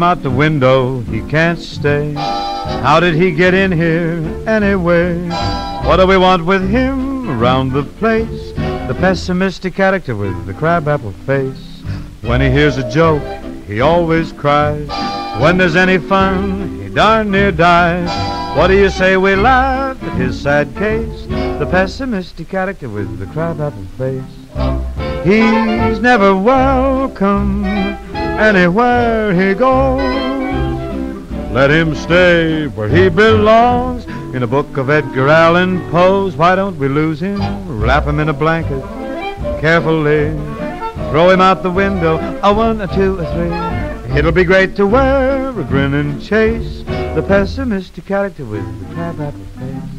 out the window, he can't stay. How did he get in here anyway? What do we want with him around the place? The pessimistic character with the crabapple face. When he hears a joke, he always cries. When there's any fun, he darn near dies. What do you say we laugh at his sad case? The pessimistic character with the crabapple face. He's never welcome anywhere he goes. Let him stay where he belongs, in a book of Edgar Allan Poe's. Why don't we lose him, wrap him in a blanket carefully, throw him out the window, a 1, a 2, a 3. It'll be great to wear a grin and chase the pessimistic character with the crabapple face.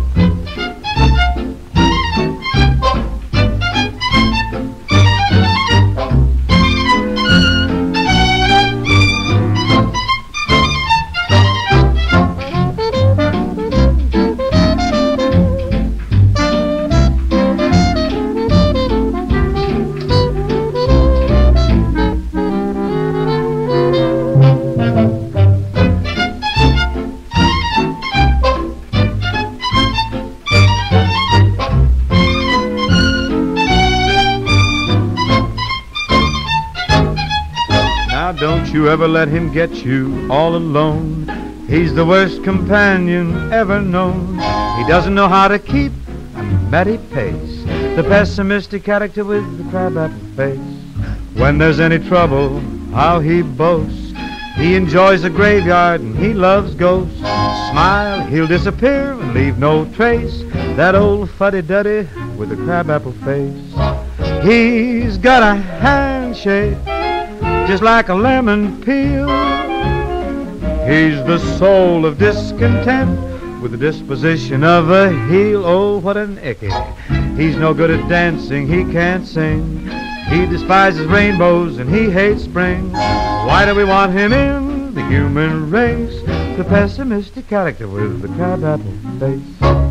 Don't you ever let him get you all alone. He's the worst companion ever known. He doesn't know how to keep a steady pace. The pessimistic character with the crabapple face. When there's any trouble, how he boasts. He enjoys the graveyard and he loves ghosts. Smile, he'll disappear and leave no trace. That old fuddy-duddy with the crabapple face. He's got a handshake just like a lemon peel. He's the soul of discontent with the disposition of a heel. Oh, what an icky. He's no good at dancing, he can't sing. He despises rainbows and he hates spring. Why do we want him in the human race? The pessimistic character with the crabapple face.